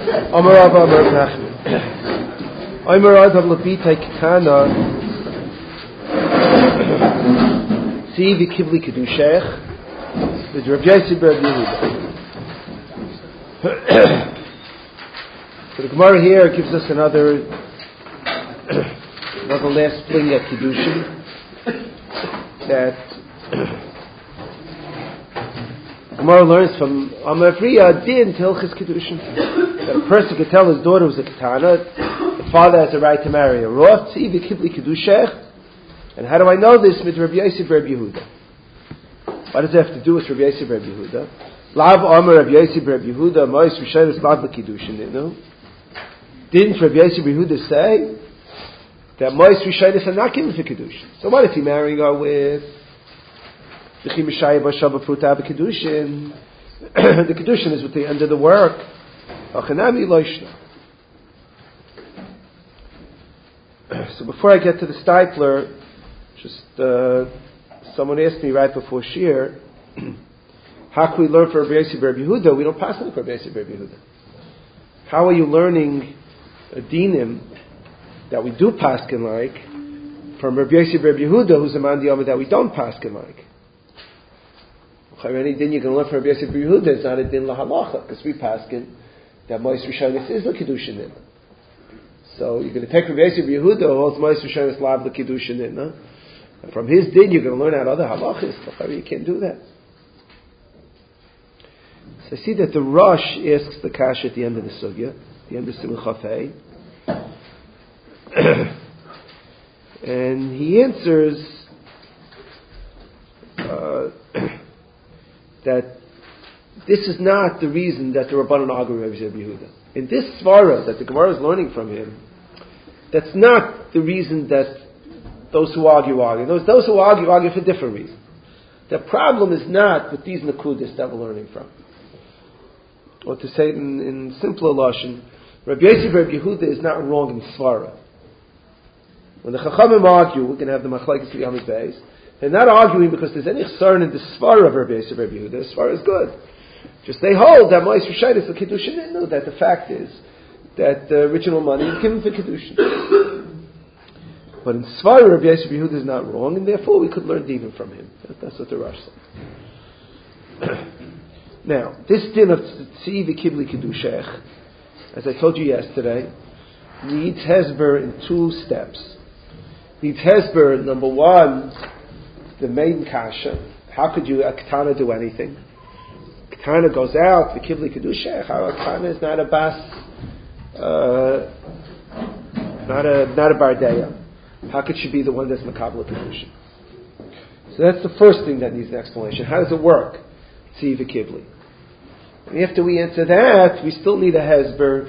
Amar Rav Amar Nachman. Amar Rav Labita Ketana. See v'kibli kedushech. With Rav Yossi bar Yehuda. So the Gemara here gives us another last fling at Kiddushin, that Gemara learns from Amavriya Din Tilchis Kiddushin, that a person could tell his daughter who's a Ketana, the father has a right to marry a Roth, Tzivi Kibli Kiddushech. And how do I know this? With Rav Yossi bar Yehuda. What does it have to do with Rav Yossi bar Yehuda? Lav Amar Rav Yossi bar Yehuda, Mois Rishonos Lav L'Kiddushin, didn't Rav Yossi bar Yehuda say that Mois Rishonos are not given for Kiddushin? So what is he marrying her with? The Kiddushin is with the end of the work. So before I get to the Stipler, someone asked me right before Shir, how can we learn for Rav Yossi bar Yehuda? We don't pass on for Rav Yossi bar Yehuda. How are you learning a dinim that we do paskin like from Rav Yossi bar Yehuda, who's a man diyama that we don't paskin like? Any din you're going to learn from Rav Yossi bar Yehuda is not a din lahalacha, because we paskin that Mois Rishonos is l'kiddushin in. So you're going to take Rav Yossi bar Yehuda who holds Mois Rishonos lav l'kiddushin in, and from his din you're going to learn out other halachas. You can't do that. So I see that the Rosh asks the kasha at the end of the sugya, the end of Simon Chafei, and he answers that this is not the reason that the Rabbanan argue with Rav Yehuda. In this svara that the Gemara is learning from him, that's not the reason that those who argue. Those who argue for different reasons. The problem is not with these nakudis that we're learning from. Or to say it in simpler lashon, Rabbi Yossi bar Yehuda is not wrong in svara. When the Chachamim argue, we're going to have the machlekes Yamid Beis. They're not arguing because there's any chsaron in the svara of Rabbi Yossi bar Yehuda. The svara is good. Just they hold that Mois Rishonos l'Kiddushin. No, that the fact is that the original money is given for Kiddushin. But in svara, Rabbi Yossi bar Yehuda is not wrong, and therefore we could learn even from him. That's what the Rosh said. Now, this din of Tzii v'Kibli Kiddushech, as I told you yesterday, needs hesber in two steps. Needs hesber, number one, the main kasha. How could a Ketana do anything? Ketana goes out, v'Kibli Kiddushech. How a Ketana is not a bas, not a bardeya. How could she be the one that's makabel Kiddushin? So that's the first thing that needs an explanation. How does it work? Tzii v'Kibli. And after we answer that, we still need a hesber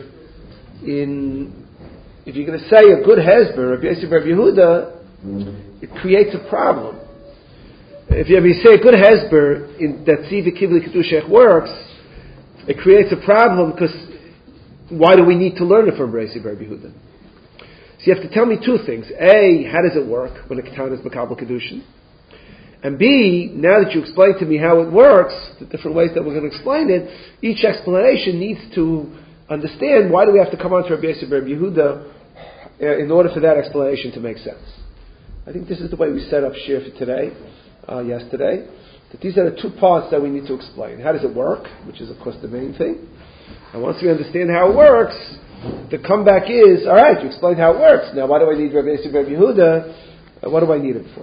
if you're going to say a good hesber, Rabbi Yossi bar Yehuda, it creates a problem. If you say a good hesber that Tzii v'Kibli Kiddushech works, it creates a problem because why do we need to learn it from Rabbi Yossi bar Yehuda? So you have to tell me two things. A, how does it work when a Ketana is makabel Kiddushin? And B, now that you explained to me how it works, the different ways that we're going to explain it, each explanation needs to understand why do we have to come on to Rabbi Yossi bar Yehuda in order for that explanation to make sense. I think this is the way we set up Shir for today, yesterday, that these are the two parts that we need to explain. How does it work, which is of course the main thing. And once we understand how it works, the comeback is, alright, you explained how it works, now why do I need Rabbi Yossi bar Yehuda? What do I need it for?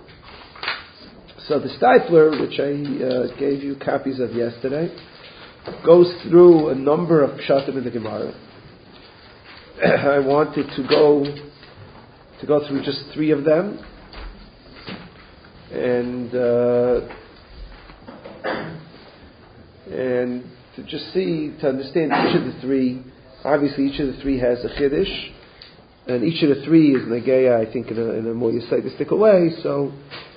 So the Stipler, which I gave you copies of yesterday, goes through a number of pshatim in the Gemara. I wanted to go through just three of them, and to just to understand each of the three. Obviously, each of the three has a chiddush, and each of the three is negeya, I think, in a more yesodistic way. So.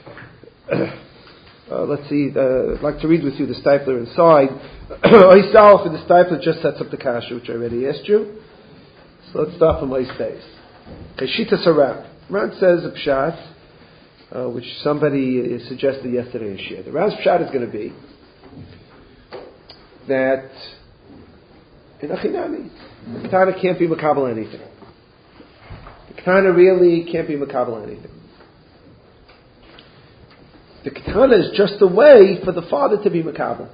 Let's see, I'd like to read with you the Stipler inside. Oisalf, and the Stipler just sets up the kasha, which I already asked you. So let's start from Ois Beis. Shita Saran. Ran says a pshat, which somebody suggested yesterday in Shia. The Ran's pshat is going to be that in Achinami. The Ketana can't be Makabal anything. The Ketana really can't be Makabal anything. The Ketana is just a way for the father to be Makabal.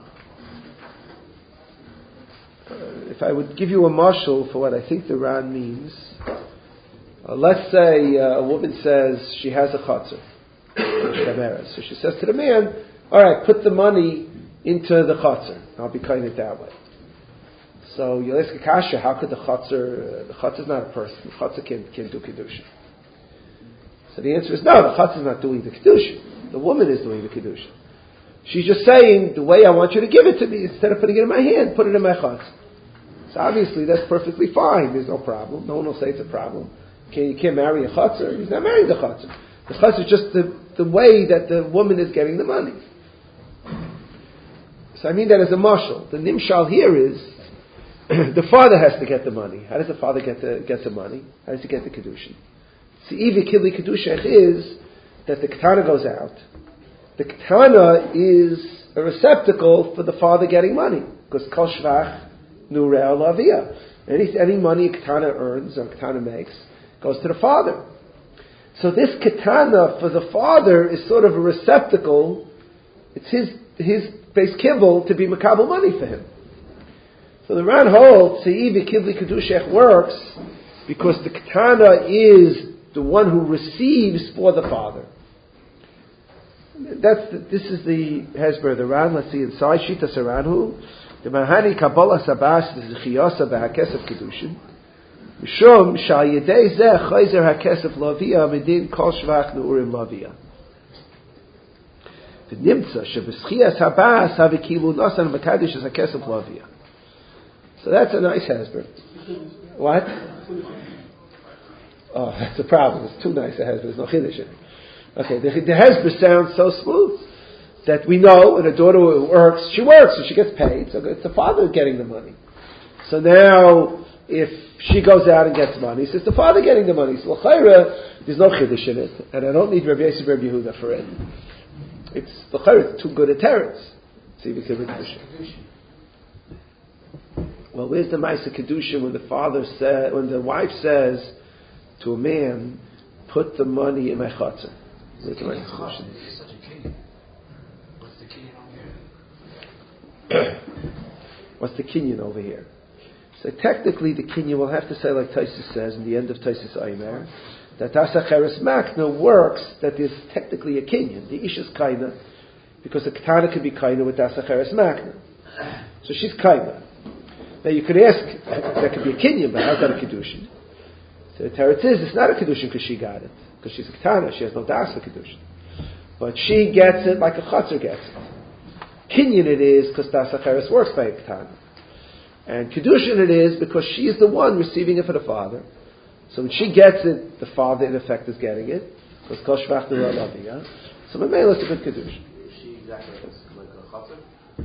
If I would give you a mashal for what I think the Ran means, let's say a woman says she has a chatzar, so she says to the man, all right, put the money into the chatzar. I'll be kind of that way. So you'll ask Akasha, how could the chatzar is not a person, the chatzar can't do Kedusha. So the answer is no, the chatzar is not doing the Kedusha. The woman is doing the Kedusha. She's just saying, the way I want you to give it to me, instead of putting it in my hand, put it in my chatzar. So obviously that's perfectly fine. There's no problem. No one will say it's a problem. You can't marry a chatzar. He's not marrying the chatzar. The chatzar is just the way that the woman is getting the money. So I mean that as a mashal. The nimshal here is the father has to get the money. How does the father get the money? How does he get the kedushin? Se'ivi kidli kedushech is that the ketana goes out. The ketana is a receptacle for the father getting money because kol shvach Nurei Lavia. Any money a Ketana earns or a Ketana makes goes to the father. So this Ketana for the father is sort of a receptacle. It's his base kibble to be makabel money for him. So the Ran holds Se'ivi Kibli Kedushech works because the Ketana is the one who receives for the father. This is the Hezbollah, the Ran. Let's see inside Shita Saranhu. The Mahani Kabbalah Sabas is the Chiyasa b'Hakesef Kedushin. Mishum shal yedei zeh chayzer Hakesef Lavia medin kol shvach neurim Lavia. The Nimtza shebeschias Habas havikilu nasan mekadosh is Hakesef Lavia. So that's a nice husband. What? Oh, that's a problem. It's too nice a husband. There's no chiddush in it. Okay, the husband sounds so smooth that we know, and a daughter who works, and she gets paid, so it's the father getting the money. So now, if she goes out and gets money, it's the father getting the money. So l'chayra, there's no chiddush in it, and I don't need Rabbi Yosef Rabbi Yehuda for it. It's l'chayra, it's too good a teretz. See, we can well, where's the Ma'aseh Kedusha when when the wife says to a man, put the money in my chatzar? Where's the Ma'aseh Kedusha? What's the kinyan over here? So technically the kinyan will have to say like Taisus says in the end of Taisus Aimer that Asacheres Makna works that there's technically a kinyan. The Isha's kaina because the Ketana can be kaina with Asacheres Makna. So she's kaina. Now you could ask, that could be a kinyan, but how's that a Kedushin? So the Teretz is, it's not a Kedushin because she got it. Because she's a Ketana, she has no das for Kedushin. But she gets it like a Chatzar gets it. Kinyan it is because Das Acheres works by a Ketana. And Kedushin it is because she is the one receiving it for the father. So when she gets it, the father in effect is getting it. Because Kol Shvach Nurei Lavia. So Mamela is a good Kedushin. Is she exactly like a Chatzar?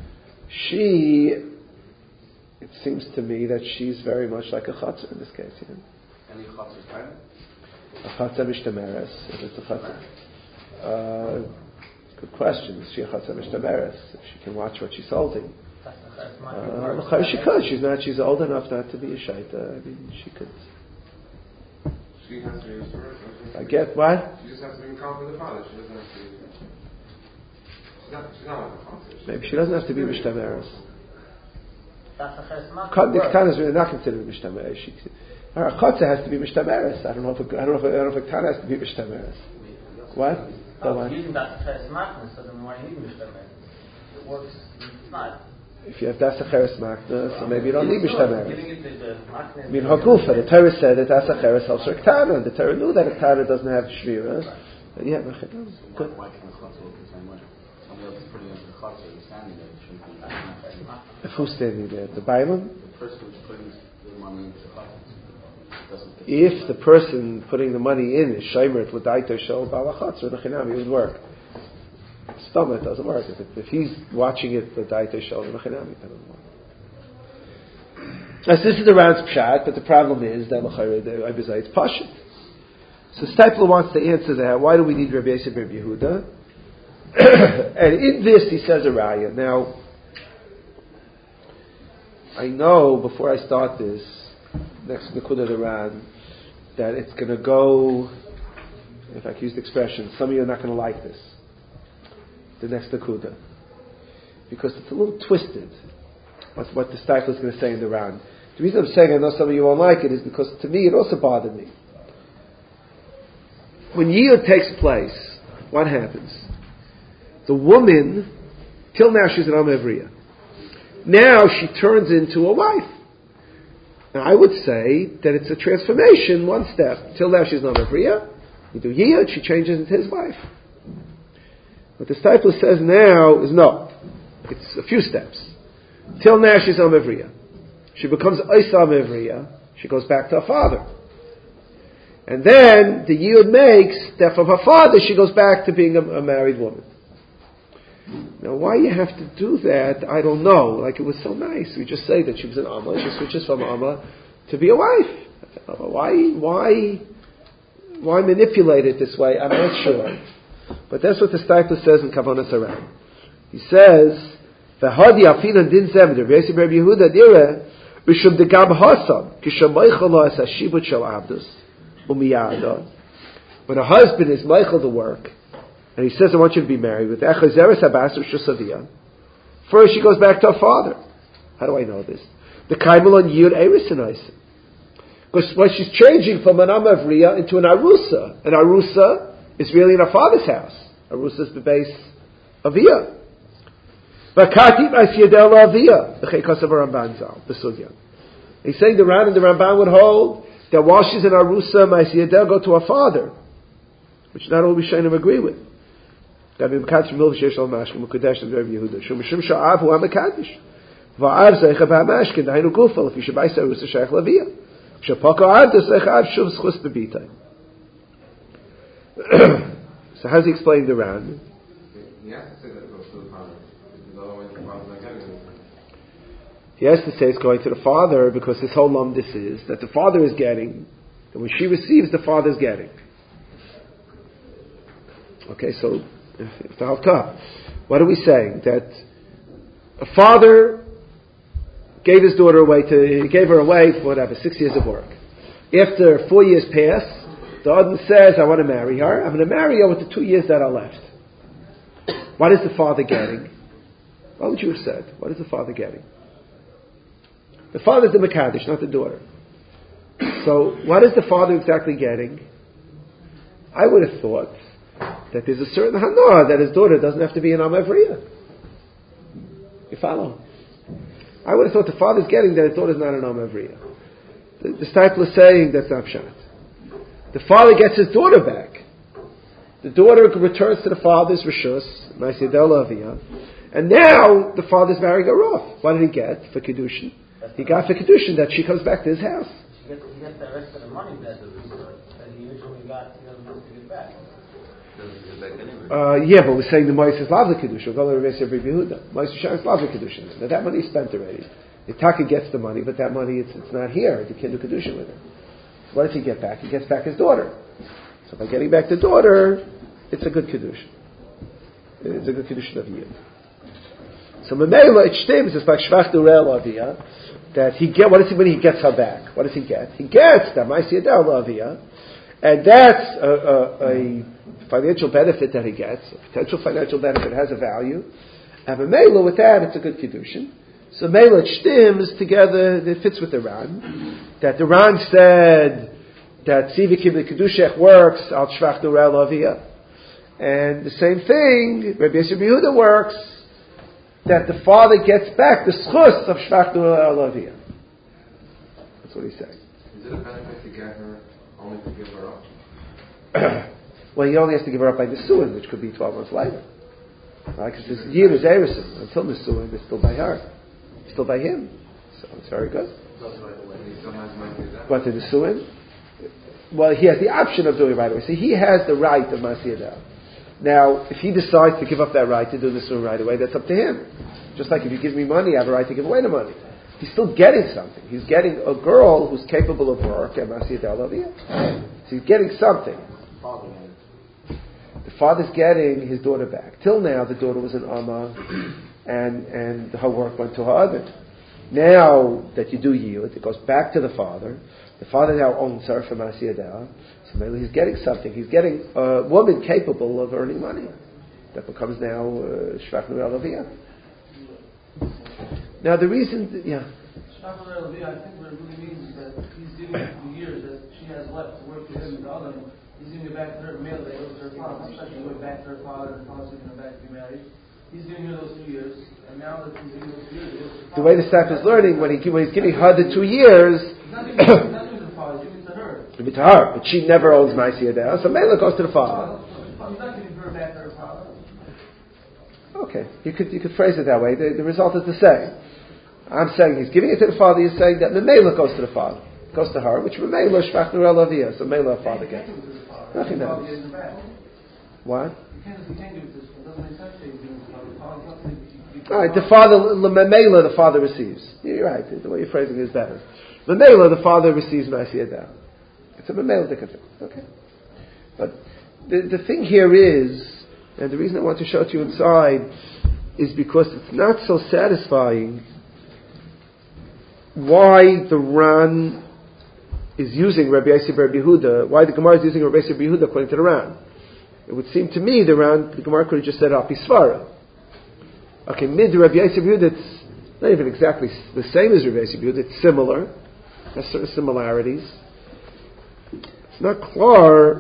It seems to me that she's very much like a Chatzar in this case. Yeah. Any Chatzar time? A Chatzar Mishtameres, if it's a Chatzar. Good question. Is she a Chatzar Mishtameres? If she can watch what she's holding. She could. She's old enough not to be a Shaita. I mean, she could. She has to be Mishtameres. I get what? She just has to be calm with the father. She doesn't have to be. She's not like a Chatzar. Maybe she doesn't have to be Mishtameres. The Ketana is really not considered Mishtameres. Her Chatzar has to be Mishtameres. I don't know if a Ketana has to be Mishtameres. What? Using that Acheres Makna, so then why you need Mishtameres? It works. It's not. If you have Das Acheres Makna, so maybe you don't need Mishtameres. I mean, Hagufa, the Torah said that Das Acheres helps her Ketana, and the Torah knew that a Ketana doesn't have Shvira. Yeah, good. Why can the Chatzar look the same way? Somebody else is putting into the Chatzar, he's standing there, it shouldn't be. If who's standing there? The Bailam? The person who's putting the money into the Chatzar. If the person putting the money in is Shaimer, it would daito shel balachatz or the chinami, it would work. Stomach doesn't work. If he's watching it, the daito shel the chinami, it doesn't work. As this is the Ran's pshat, but the problem is that it's pashut. So Steipler wants to answer that. Why do we need Rabbi Yosef Rabbi Yehuda? And in this he says a raya. Now, I know before I start this, next Nekuda Ran, that it's going to go, if I can use the expression, some of you are not going to like this. The next Nekuda. Because it's a little twisted. That's what the Steipler is going to say in the Ran. The reason I'm saying I know some of you won't like it is because to me it also bothered me. When Yiyud takes place, what happens? The woman, till now she's an Amevriya. Now she turns into a wife. Now I would say that it's a transformation, one step. Till now she's an Amevriya. You do Yiyud, she changes into his wife. What the Steipler says now is no. It's a few steps. Till now she's Amevriya. She becomes Isa Amevriya. She goes back to her father. And then the Yiyud makes that from her father she goes back to being a married woman. Now why you have to do that, I don't know. Like it was so nice. We just say that she was an Amma, she switches from Amma to be a wife. Why manipulate it this way? I'm not sure. But that's what the Steipler says in Kavanas Aram. He says, "V'hadi afinan din zem der Rabbi Yehuda dire b'shum degam hasan kishamaychal lo es hashibut shel abdus umiyada." When a husband is meichel to work, and he says, "I want you to be married with echazeres habas u'shusavia," first she goes back to her father. How do I know this? The kaimel on yud erisinais. Because when she's changing from an amavriya into an arusa is really in her father's house. Arusa is the base avia. Vakati ma'asiyadel avia the Ramban zal the sugya. He's saying the Ran and the Ramban would hold that while she's in arusa, ma'asiyadel go to her father, which not all Rishonim agree with. That be mekadosh milv sheish al mashkin mukadesh and Rabbi Yehuda. Shum mishum sha'av hu hamekadosh. Va'av zeicha ba'mashkin dainu gufal if you should buy arusa sheich lavia. Shapaka adus zeicha ad shuv schus bebitay. So how does he explain the Ran? He has to say that it goes to the father. Because otherwise the father's not getting anything. He has to say it's going to the father because his whole lumdis is that the father is getting, and when she receives, the father's getting. Okay, so what are we saying? That a father gave his daughter away he gave her away for 6 years of work. After 4 years pass, the Adam says, I want to marry her. I'm going to marry her with the 2 years that are left. What is the father getting? What would you have said? What is the father getting? The father is the Mekadosh, not the daughter. So, what is the father exactly getting? I would have thought that there's a certain hana that his daughter doesn't have to be an Amavriya. You follow? I would have thought the father's getting that his daughter's not an Amavriya. The Steipler is saying that's not pshat. The father gets his daughter back. The daughter returns to the father's rishus, and now the father's marrying her off. What did he get for Kedushin? He got for Kedushin that she comes back to his house. He gets the rest of the money that he originally got, he doesn't have to get back. Yeah, but we're saying the Mois is Lavla Kedushin. We're going to Rabbi Yehuda. Mois Shana is Lavla Kedushin. Now that money is spent already. The Taka gets the money, but that money it's not here. You can't do Kedushin with it. What does he get back? He gets back his daughter. So by getting back the daughter, it's a good Kedushin. It's a good Kedushin of Yid. So Memela, it stems, it's like Shvach Durel Aviyah, that he get, what is he when he gets her back? What does he get? He gets the Ma'asiyadel Aviyah, and that's a financial benefit that he gets, a potential financial benefit has a value, and Memela, with that, it's a good Kedushin. So Mela stems together, it fits with the Ran, that the Ran said that Sivikim the Kedushech works, Al Shvach Durel Aviyah, and the same thing, Rabbi Yehuda works, that the father gets back the schus of Shvach Durel Aviyah. That's what he's saying. Is it a benefit to get her, only to give her up? Well, he only has to give her up by Nisuin, which could be 12 months later. Right? Because this year is Erison. Until Nisuin, it's still by her. It's still by him. So it's very good. But the Nisuin? Well, he has the option of doing it right away. See, he has the right of Masiyadel. Now, if he decides to give up that right to do Nisuin right away, that's up to him. Just like if you give me money, I have a right to give away the money. He's still getting something. He's getting a girl who's capable of work and Masiyadel Aviyah. So he's getting something. The father's getting his daughter back. Till now, the daughter was an Amma, and her work went to her other. Now that you do yiyud, it goes back to the father. The father now owns her from Asiyadeh. So maybe he's getting something. He's getting a woman capable of earning money. That becomes now Shvach Nur Elaviyah. Now the reason, Shvach Nur Elaviyah, I think what it really means is that he's giving her the years that she has left to work for him and the other. He's giving it back to her male that goes to her father, especially going back to her father and her father's giving her back to be married. He's giving her those 2 years, and now that he's giving those 2 years, it goes to her father. The way the staff is learning, when he's giving her the 2 years, he's not giving it to the father, he's giving it to her. Give it to her, but she never owns Ma'asiyadeh, so Mela goes to the father. He's not giving her back to her father. Okay, you could phrase it that way. The result is the same. I'm saying he's giving it to the father. You're saying that the Mela goes to the father, goes to her, which Mela Shvach Nur Elaviyah. So Mela father gets. Nothing happens. What? You can't give it to it doesn't make sense to give it to the father. All right, the father, Mela, the father receives. You're right. The way you're phrasing it is better. Mela, the father receives Ma'asiyadeh. It's a Mela thing. Okay, but the thing here is, and the reason I want to show it to you inside is because it's not so satisfying why the Ran is using Rabbi Yosef Rabbi Yehuda, why the Gemara is using Rabbi Yosef Rabbi Yehuda according to the Ran. It would seem to me the Gemara could have just said Apisvara. Okay, mid Rabbi Yosef Rabbi Yehuda, it's not even exactly the same as Rabbi Yosef Rabbi Yehuda, it's similar, has certain similarities. It's not clear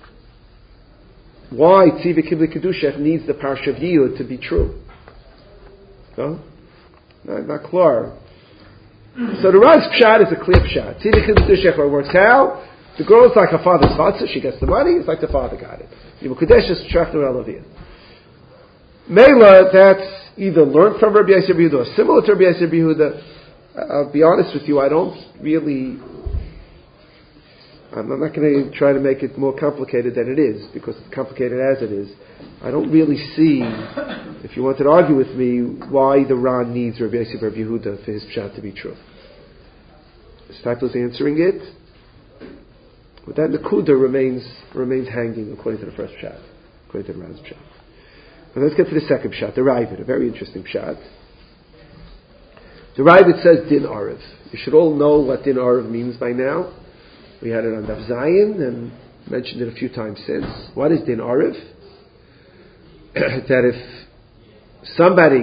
why Tziva Kibli Kedushech needs the Parsha of Yiyud to be true. No? Not clear. So the Ran's pshat is a clear pshat. Tziva Kibli Kedushech works how? The girl is like her father's chatzah, she gets the money, it's like the father got it. Yibum Kadesh is Shvach Nur Elaviyah. Mela, that's either learned from Rabbi Yosef Yehuda or similar to Rabbi Yosef Yehuda. I'll be honest with you, I'm not going to try to make it more complicated than it is, because it's complicated as it is. I don't really see, if you wanted to argue with me, why the Ran needs Rabbi Yosef Rabbi Yehuda for his pshat to be true. Stipler's answering it, but that Nakuda remains hanging according to the first pshat, according to the Ran's pshat. Now let's get to the second pshat, the Ravid, a very interesting pshat. The Ravid says Din Arav. You should all know what Din Arav means by now. We had it on Daf Zayin and mentioned it a few times since. What is Din Arav? That if somebody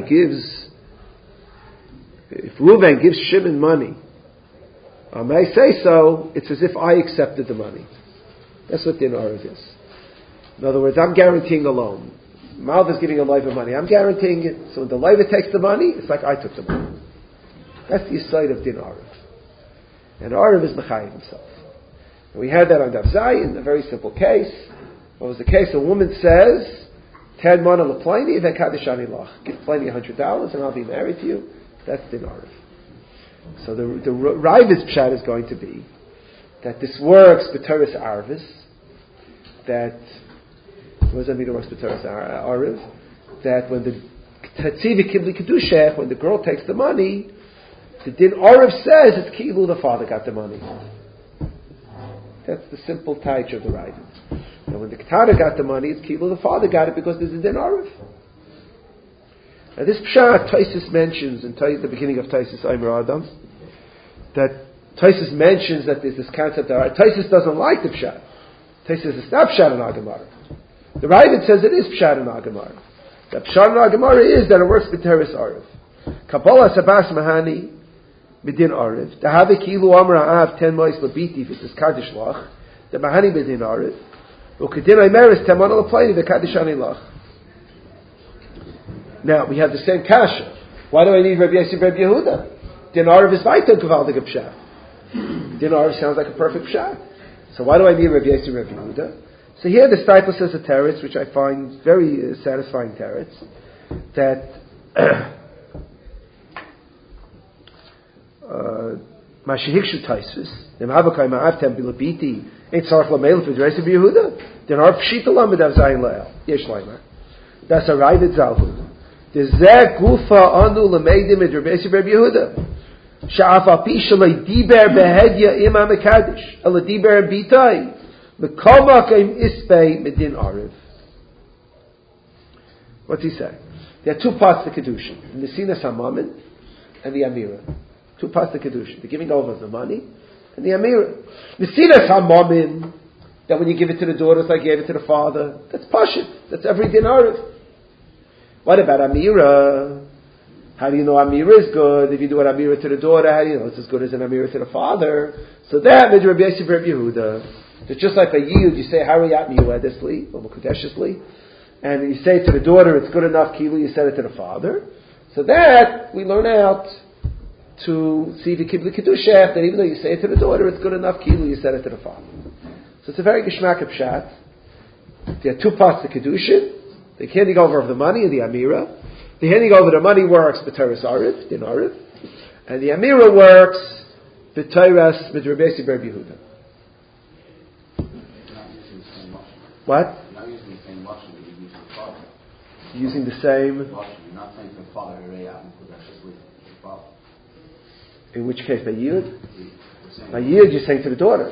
if Reuven gives Shimon money, I may say so, it's as if I accepted the money. That's what Din Arav is. In other words, I'm guaranteeing a loan. Malv is giving a loiva money. I'm guaranteeing it. So when the loiva takes the money, it's like I took the money. That's the side of Din Arav. And Arav is Mechayim himself. And we had that on Daf Zayin, a very simple case. What was the case? A woman says, 10 mana leplani, then kadishani lach. Give Pliny $100 and I'll be married to you. That's Din Arav. So the Ravid's pshat is going to be that this works b'teres arvis, that, what does that mean it works b'teres arvis? That when the Tziva Kibli Kedushech, when the girl takes the money, the Din Arav says it's Kilu, the father got the money. That's the simple taich of the Ravid. And when the Ketana got the money, it's Kilu, the father got it because there's a Din Arav. Now this pshat, Taisus mentions in the beginning of Taisus Aimer Adam, that Taisus mentions that there's this concept that Taisus doesn't like the pshat. Taisus is not pshat in Agamara. The Ravid says it is pshat in Agamara. The pshat in Agamara is that it works with Teres Arav. Kabbalah Sabas Mahani B'din Arav. The Have Kilu Amra Av 10 Mois Labiti if it's Kaddish Lach. The Mahani B'din Arav. Ukadin Aimeris 10 Mana Laplani the Kaddishani Lach. Now, we have the same kasha. Why do I need Rabbi Yosef Rabbi Yehuda? Din Arav is Vaita Gavaldig Pshat. Din Arav sounds like a perfect pshat. So why do I need Rabbi Yosef Rabbi Yehuda? So here the Stipler says a teretz, which I find very satisfying teretz, that Mashihikshu Taisus, Dem Habakai Ma'avtem Bilabiti, Ain't Sarf Lameil for Rabbi Yosef Yehuda. Din Arav Pshita Lamed Av Zayin Lael. Yesh Laimar. That's a Ravid Zalhu. Dezeh gufa anu lemeidim et Rabbi Yosef Rabbi Yehuda. Sha'af api shalei diber behedya ima mekadish. Ala diber bitai. Mekoma kaim ispei medin ariv. What's he saying? There are two parts to Kedushin. The Nesinas HaMammon and the Amira. Two parts of Kedushin. The giving over of the money and the Amira. Nesinas HaMomin, that when you give it to the daughter, it's like you gave it to the father. That's Pashit. That's every din Arif. What about Amira? How do you know Amira is good? If you do an Amira to the daughter, how do you know it's as good as an Amira to the father? So that means Rabbi Yosef Rabbi Yehuda. It's just like a Yid, you say Hariyat Miyuedisli, or Mukadeshesli, and you say to the daughter, it's good enough, Kilu, you said it to the father. So that, we learn out to see the Kibli Kedushah, that even though you say it to the daughter, it's good enough, Kilu, you said it to the father. So it's a very Geshmak of Pshat. There are two parts to Kedushin, the handing over of the money and the Amira. The handing over the money works b'Teres Arif, din Arif, and the Amira works b'Teres Midrabesi Ber Yehuda. What? You're not using the same washing that you use the father. Using the same. Washing. You're not saying to the father, In which case, by Yid? By Yid, you're saying to the daughter,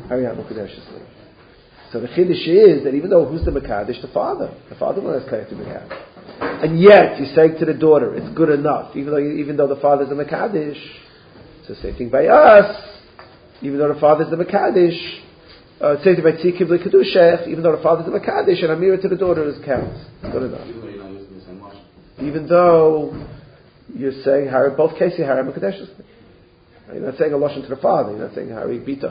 so the Chiddush is that even though who's the Mekadesh? The father. The father will have to Mekadesh. And yet, you're saying to the daughter, it's good enough, even though the father's the Mekadesh. So same thing by us, even though the father's the Mekadesh. Same thing by Tzikib the Kedushech, even though the father's the Mekadesh, and Amira to the daughter is counts. It's good enough. Even though you're saying, both cases, Harry Mekadesh. You're not saying a Lashon to the father, you're not saying Harry Bitach.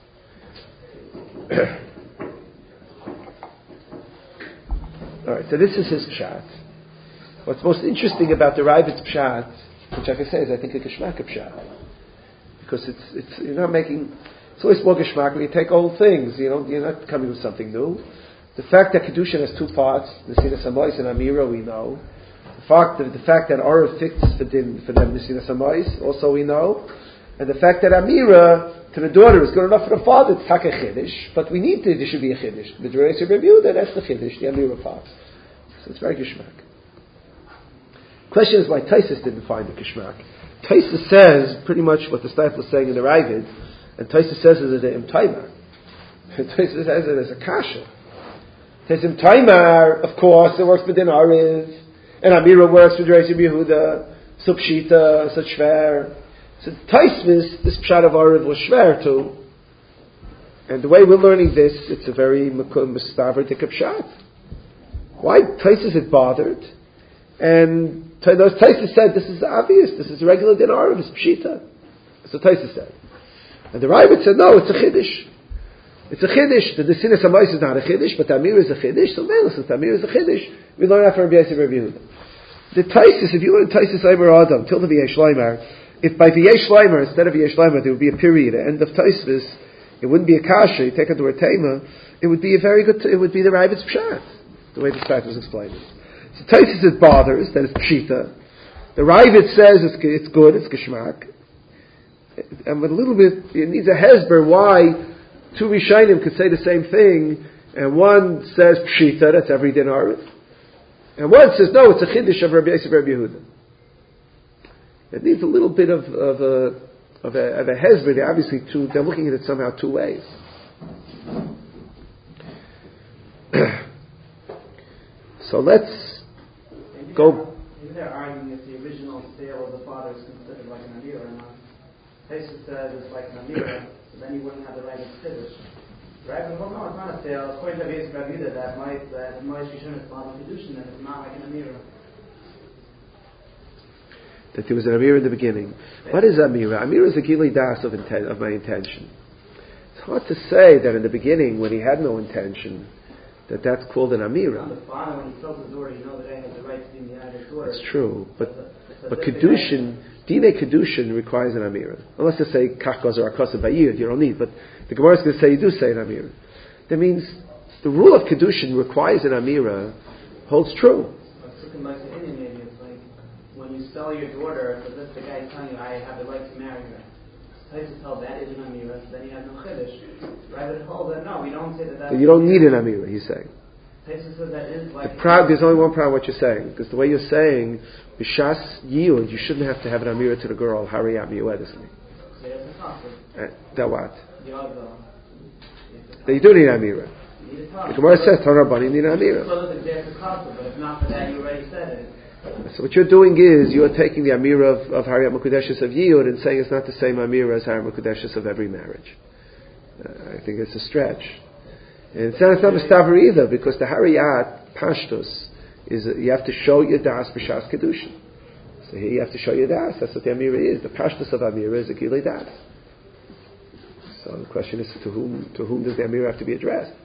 Alright, so this is his Pshat. What's most interesting about the Ravid's Pshat, which I can say is I think a Geshmak Pshat. Because it's you're not making, it's always more Geshmak when you take old things, you're not coming with something new. The fact that Kedushin has two parts, Nesinas Hamois and Amira, we know. The fact that Arav fixed for them Nesinas Hamois, also we know. And the fact that Amira to the daughter is good enough for the father, it's Taka Chiddush, but there should be a Chiddush. The Dreiser Review, that's the Chiddush, the Amira part. So it's very Geshmak. Question is why Taisus didn't find the Geshmak. Taisus says pretty much what the Steipler is saying in the Ravid, and Taisus says it as an Imtaimar. Taisus says it as a Kasha. Taisus Imtaimar, of course, it works with Din Ariv, and Amira works with Dreiser Yehuda, Subshita, such Shver. So Taisvis, this Pshat of Ariv was Shver too. And the way we're learning this, it's a very Mustavardik Pshat. Why Taisus is bothered? And Taisus said, this is obvious, this is regular Din Ariv, it's Pshita. So Taisus said. And the Ravid said, no, it's a Chiddush. It's a Chiddush. The Nesinas Hamois is not a Chiddush, but the Amir is a Chiddush. So Melis, the Amir is a Chiddush. We learn that from Rabbi Yosef Rabbi Yehuda. The Taisus, if you learn Taisus Eimer Adam, till the V'yesh Leimer, if by V'yesh Leimer, instead of V'yesh Leimer, there would be a period, at end of Taisvis, it wouldn't be a kasha, you take it to a tema, it would be a very good, it would be the Ravid's Pshat, the way the Pshat was explained. So Taisus it bothers, that it's Pshita. The Ravid says it's good, it's Geshmak. And with a little bit, it needs a hesber why two Rishayim could say the same thing, and one says Pshita, that's every din Arif, and one says, no, it's a Chiddush of Rabbi Yosef Rabbi Yehuda. It needs a little bit of a hesber. They're obviously they're looking at it somehow two ways. So let's go. Maybe they're arguing if the original sale of the father is considered like an Amira or not. Taisus says it's like an Amira, so then you wouldn't have the right of Chiddush. Right? But no, it's not a sale. According to Rabbi Yehuda, that Moish Rishon is Bala Kedushin, and it's not like an Amira. That there was an Amira in the beginning. What is Amira? Amira is a gili das of my intention. It's hard to say that in the beginning, when he had no intention, that's called an Amira. The father, when he fills his order, you know that I have the right to be in the United States. That's true, but Kedushin, Dine Kedushin requires an Amira. Unless they say Kachkos or Akasa Bayir, you don't need. But the Gemara is going to say you do say an Amira. That means the rule of Kedushin requires an Amira holds true. When you sell your daughter, so this the guy telling you, I have the right to marry her. Taisus held that is an Amira, so then you have no Chiddush. Ravid holds that no, we don't say that. You don't need an Amira, he's saying. Taisus says that is like. There's only one problem what you're saying, because the way you're saying, B'shas Yiyud, you shouldn't have to have an Amira to the girl, Hariyat Miyuedisli. That what? That you do need an Amira. The Gemara says, Torah Bani need an Amira. So there's a but if not for that, you already said it. So what you're doing is you're taking the Amira of Hariyat Mekudeshes of Yiyud and saying it's not the same Amira as Hariyat Mekudeshes of every marriage. I think it's a stretch. And it's not Mustaver either, because the Hariyat Pashtus is you have to show your das b'shas kedushin. So here you have to show your das. That's what the Amira is. The Pashtus of Amira is a Gilei das. So the question is to whom does the Amira have to be addressed?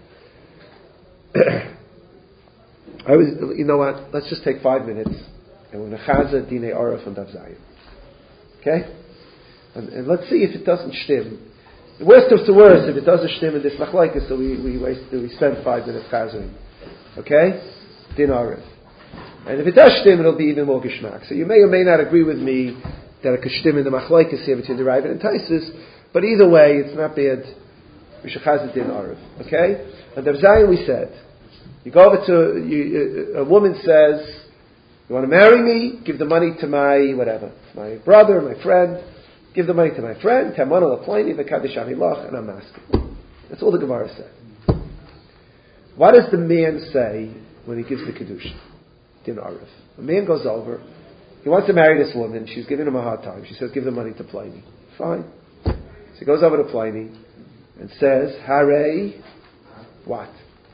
You know what? Let's just take 5 minutes and we're going to chaza Dinei Araf and Daf Zayin. Okay? And let's see if it doesn't shtim. The worst of the worst, if it doesn't shtim in this machlaikas, so we spend 5 minutes chazering. Okay? Din Araf. And if it does shtim, it'll be even more geshmak. So you may or may not agree with me that it could shtim in the machlaikas here between the Ravid and Taisus, but either way, it's not bad. We should chaz Din Araf. Okay? And Daf Zayin we said, you go over to, a woman says, you want to marry me? Give the money to my, whatever, my brother, my friend. Give the money to my friend. Temana laplani v'kadishani lach, and I'm asking. That's all the Gemara said. What does the man say when he gives the kedusha? Din Arif. A man goes over. He wants to marry this woman. She's giving him a hard time. She says, give the money to Pliny. Fine. So he goes over to Pliny and says, Hare, what?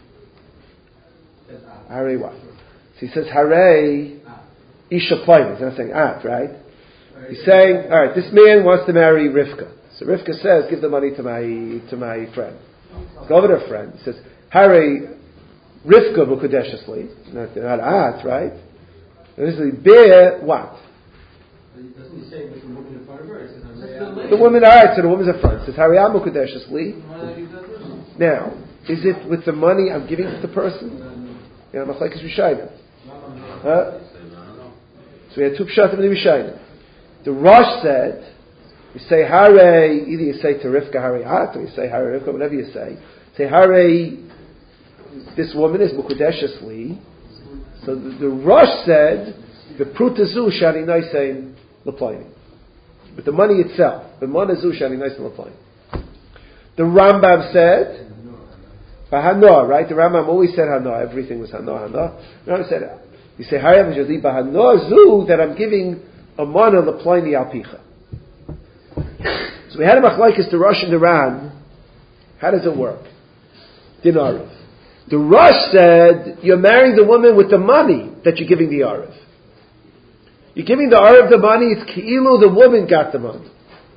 Hare what? So he says, Hare, Isha Pliny. He's not saying at, right? He's saying, all right, this man wants to marry Rivka. So Rivka says, give the money to my friend. Let's go over to her friend. He says, Hare, Rivka v'kudeshesli. Not at, right? This is bear what? Doesn't he say with the woman in front of her? The woman, all right, so the woman's in front. It says, Hariyam v'kudeshesli. Now, is it with the money I'm giving to the person? You know, Machlekes Rishayim. So we had two pshatim in the Rishayim. The Rosh said, you say Hare, either you say to Rivka Hare At, or you say Hare Rivka, whatever you say. Say Hare, this woman is Mukudeshes Li. So the Rosh said, the Prutazu Shani Naisein Laplani. But the money itself, the Monazu Shani Naisein Laplani. The Rambam said, Bahanoah, right? The Rambam always said Hanoah, everything was Hanoah. The Rambam said, you say Hare V'Jadi Bahanoah Zu, that I'm giving a Mana Laplani Alpicha. So we had a machlokes to Rosh and the Ran. How does it work? Din Arif. The Rosh said, you're marrying the woman with the money that you're giving the Arif. You're giving the Arif the money, it's Ki'ilu, the woman got the money.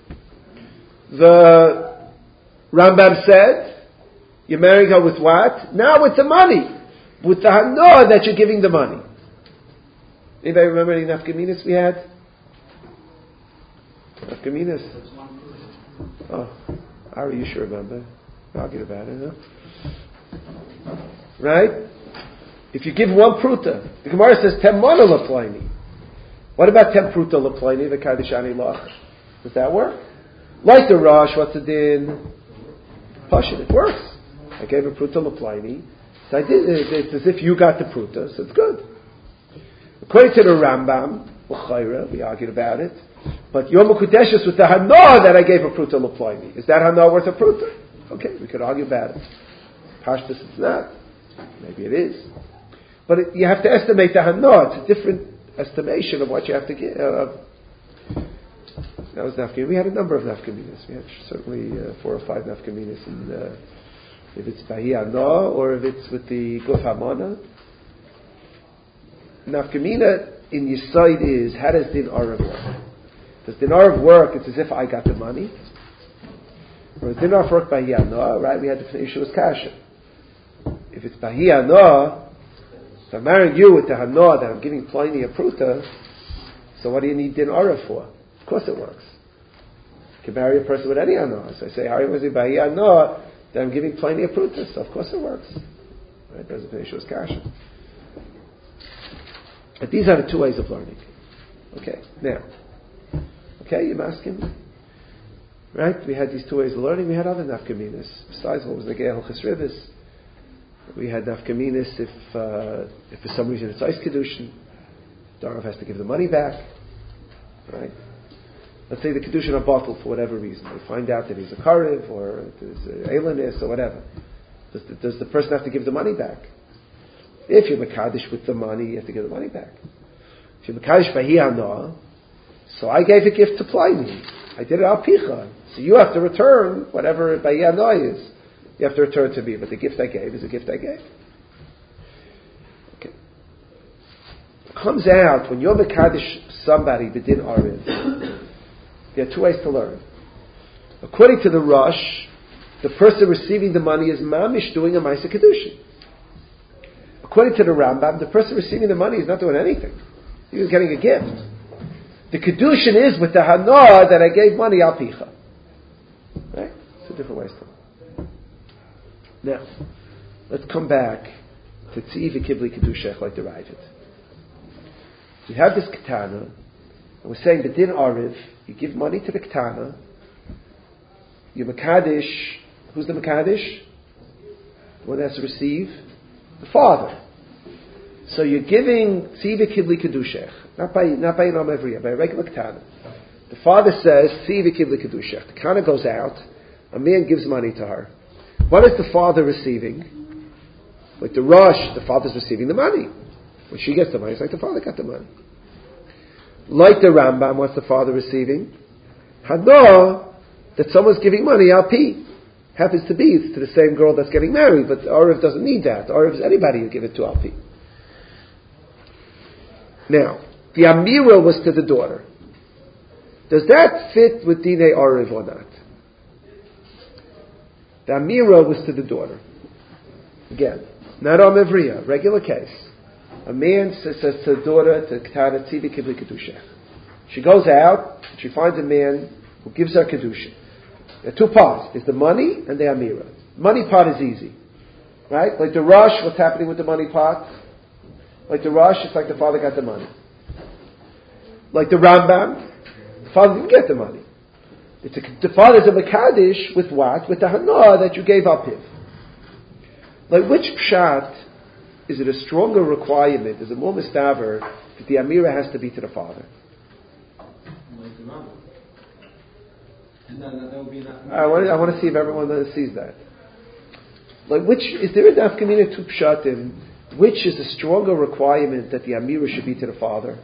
The Rambam said, you're marrying her with what? Now with the money. With the Hanoah that you're giving the money. Anybody remember any nafkaminas we had? Nafkaminas? Oh, Ari, you should remember. I'll get about it, huh? Right? If you give one pruta, the Gemara says Temana Laplani. What about Tem Pruta Laplani, the Kadishani Lach? Does that work? Like the Rosh, what's the din? Pashin, it works. I gave a Pruta Laplani. So I did, it's as if you got the Pruta, so it's good. According to the Rambam, we argued about it, but Yom Kudeshes with the Hanoah that I gave a Pruta Laplani. Is that Hanoah worth a Pruta? Okay, we could argue about it. Pashtus, it's not. Maybe it is. But you have to estimate the Hanoah. It's a different estimation of what you have to give. That was nafkaminas. We had a number of nafkaminas. We had certainly 4 or 5 nafkaminas. And if it's Bahi Hanoah or if it's with the Guf Hamana. Nafkamina in Yisayid is, how does Din Arav work? Does Din Arav work, it's as if I got the money? Or does Din Arav work Bahi Hanoah, right? We had the issue with Kasha. If it's Bahi Hanoah, if I'm marrying you with the Hanoah that I'm giving Pliny a Pruta, so what do you need Din Arav for? Of course it works. You can marry a person with any Hanoah. So I say, Hari was it Bahi Hanoah that I'm giving Pliny a Pruta, so of course it works. Right? There's an issue with Kasha. But these are the 2 ways of learning. Okay, now. Okay, you're asking? Right? We had these 2 ways of learning. We had other nafkaminas. Besides what was the Ge'el Chesrivis. We had nafkaminas if for some reason it's ice kedushin, Darav has to give the money back. Right? Let's say the kedushin are bottled for whatever reason. They find out that he's a karev or there's an alienist or whatever. Does the person have to give the money back? If you're Mekadosh with the money, you have to give the money back. If you're Mekadesh Vahi Hana, so I gave a gift to Pliny. I did it al Picha. So you have to return whatever Vahi Hana is. You have to return to me. But the gift I gave is a gift I gave. Okay. It comes out when you're Mekadesh somebody, B'din Ariv, there are two ways to learn. According to the Rosh, the person receiving the money is mamish doing a Maaseh Kedushin. According to the Rambam, the person receiving the money is not doing anything. He was getting a gift. The Kedushin is with the Hana that I gave money al Picha. Right? It's a different way to learn. Now, let's come back to Tziv Kibli Kedushech like the Ravid. We have this Ketana, and we're saying B'din Ariv, you give money to the Ketana, you Mekadesh. Who's the Mekadesh? The one that has to receive? The father. So you're giving Tziv Kibli Kedushech, not by Yom Evriya, by a regular Ketana. The father says Tziv Kibli Kedushech. The Ketana goes out, a man gives money to her. What is the father receiving? Like the Rosh, the father's receiving the money. When she gets the money, it's like the father got the money. Like the Rambam, what's the father receiving? Hana, that someone's giving money al Pi. Happens to be, it's to the same girl that's getting married, but Ariv doesn't need that. Ariv is anybody you give it to al Pi. Now, the Amira was to the daughter. Does that fit with Dinei Ariv or not? The Amira was to the daughter. Again, not Am Evriya, regular case. A man says to the daughter, to Ketana, Tzivi Kibli Kedushech. She goes out, she finds a man who gives her Kedusha. There are two parts. There's the money and the Amira. Money part is easy. Right? Like the Rosh, what's happening with the money part? Like the Rosh, it's like the father got the money. Like the Rambam, the father didn't get the money. The father's a Mekadesh with what? With the Hana that you gave up him. Like which pshat is it a stronger requirement? Is it more mistaver that the Amira has to be to the father? I want to see if everyone sees that. Like which is there a nafkamina to pshatim? Which is a stronger requirement that the Amira should be to the father?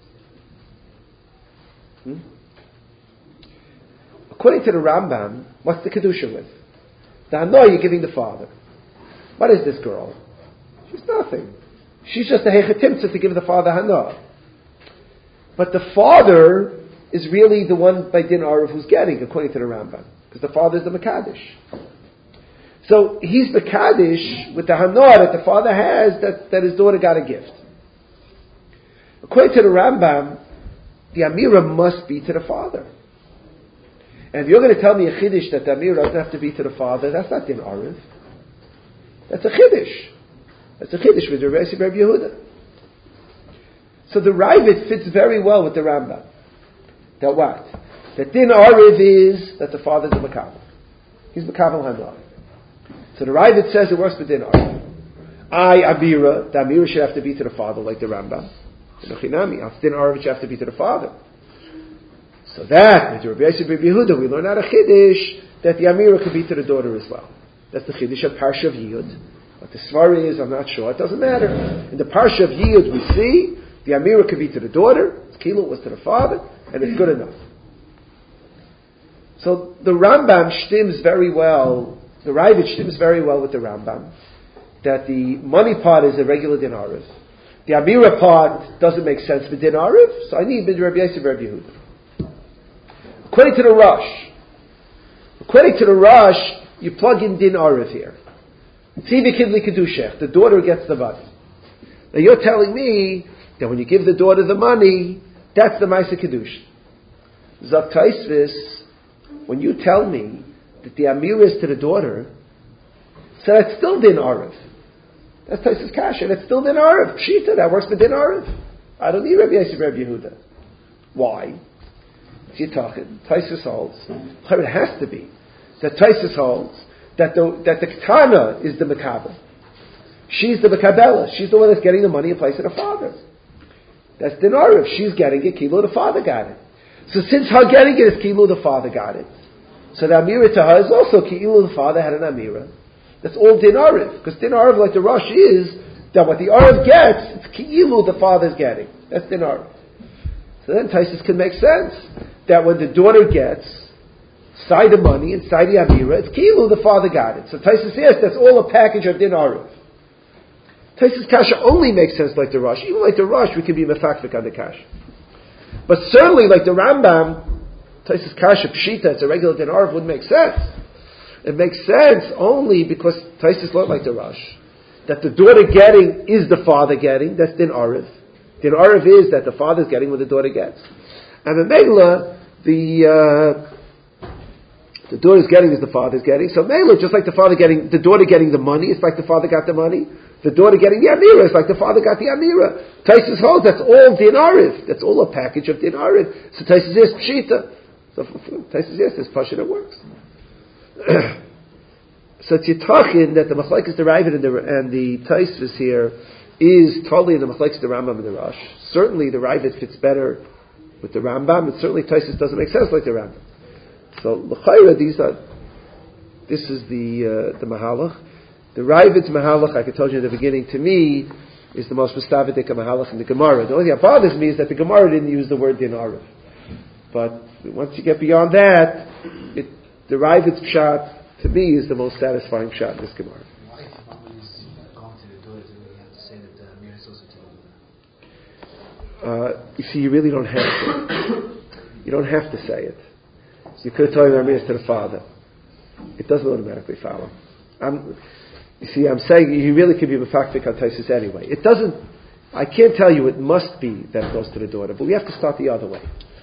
According to the Rambam, what's the Kedusha with? The Hana you're giving the father. What is this girl? She's nothing. She's just a hechetimtza to give the father Hana. But the father is really the one by Din Ariv who's getting, according to the Rambam. Because the father is the Mekadesh. So he's Mekadesh with the Hana that the father has that his daughter got a gift. According to the Rambam, the Amira must be to the father. And if you're going to tell me a Chiddush that the Amira doesn't have to be to the father, that's not Din Ariv. That's a Chiddush. That's a Chiddush with Rabbi Yehuda. So the Ravid fits very well with the Rambam. That what? That Din Ariv is that the father's a Makabel. He's Makabel Hana. So the Ravid says it works for Din Ariv. Amira, the Amira should have to be to the father like the Rambam. Din Ariv should have to be to the father. So that, with Rabbi Yehuda, we learn out of Chiddush that the Amira could be to the daughter as well. That's the Chiddush of Parsha of Yud. What the Svar is, I'm not sure. It doesn't matter. In the Parsha of Yud, we see the Amira could be to the daughter, Kilu was to the father, and it's good enough. So the Rambam stims very well, the Ravid stims very well with the Rambam, that the money part is a regular Din Ariv. The Amira part doesn't make sense for Din Ariv, so I need Rabbi Yosef Rabbi Yehuda. According to the Rosh, you plug in Din Ariv here. Tzivi Kibli Kedushech, the daughter gets the money. Now you're telling me that when you give the daughter the money, that's the Maaseh Kedushin. Zak Taisvis, when you tell me that the Amira is to the daughter, so that's still Din Ariv. That's Taisvis Kasha, that's still Din Ariv. Pshita, that works for Din Ariv. I don't need Rabbi Yosef Rabbi Yehuda. Why? You're talking. Taisus holds. It has to be that Taisus holds that the Ketana is the Makabel. She's the Makabela. She's the one that's getting the money in place of the father. That's Din Ariv. She's getting it. Kilu, the father got it. So since her getting it is Kilu, the father got it. So the Amira to her is also Kilu, the father had an Amira. That's all Din Ariv. Because Din Ariv, like the Rosh, is that what the Ariv gets, it's Kilu, the father's getting. That's Din Ariv. So then Taisus can make sense that when the daughter gets side the money and side the Amira, it's Kilu, the father got it. So Taisus says that's all a package of Din Aruv. Taisus Kasha only makes sense like the Rosh. Even like the Rosh, we can be mefakfik on the Kasha. But certainly like the Rambam, Taisus Kasha, Pshita, it's a regular Din Aruv, wouldn't make sense. It makes sense only because Taisus learned like the Rosh. That the daughter getting is the father getting, that's Din Aruv. Din Aruv is that the father's getting what the daughter gets. And the Megla, the daughter's getting is the father's getting. So Megla, just like the daughter getting the money, it's like the father got the money. The daughter getting the Amira, it's like the father got the Amira. Taisus holds that's all Din Aruv. That's all a package of Din Aruv. So Taisus is Pshita. So Taisus is this Pasha that works. So it's Yitachin that the Machlekes the Ravid and the Taisus here is totally in the Machlekes the Rambam and the Rosh. Certainly the Ravid fits better with the Rambam, and certainly Taisus doesn't make sense like the Rambam. So l'chayra, this is the Mahalach. The Ravid's Mahalach, I told you in the beginning, to me, is the most mustavidik Mahalach in the Gemara. The only thing that bothers me is that the Gemara didn't use the word Din Aruv. But once you get beyond that, the Ravid's pshat, to me, is the most satisfying shot in this Gemara. Why, if nobody's gone to the door, do we have to say that the Amir is also to the You see, you really don't have to. You don't have to say it. You could have told him Amir is to the father. It doesn't automatically follow. You see, I'm saying you really could be mefakfik on Taisus anyway. It doesn't. I can't tell you it must be that it goes to the daughter, but we have to start the other way.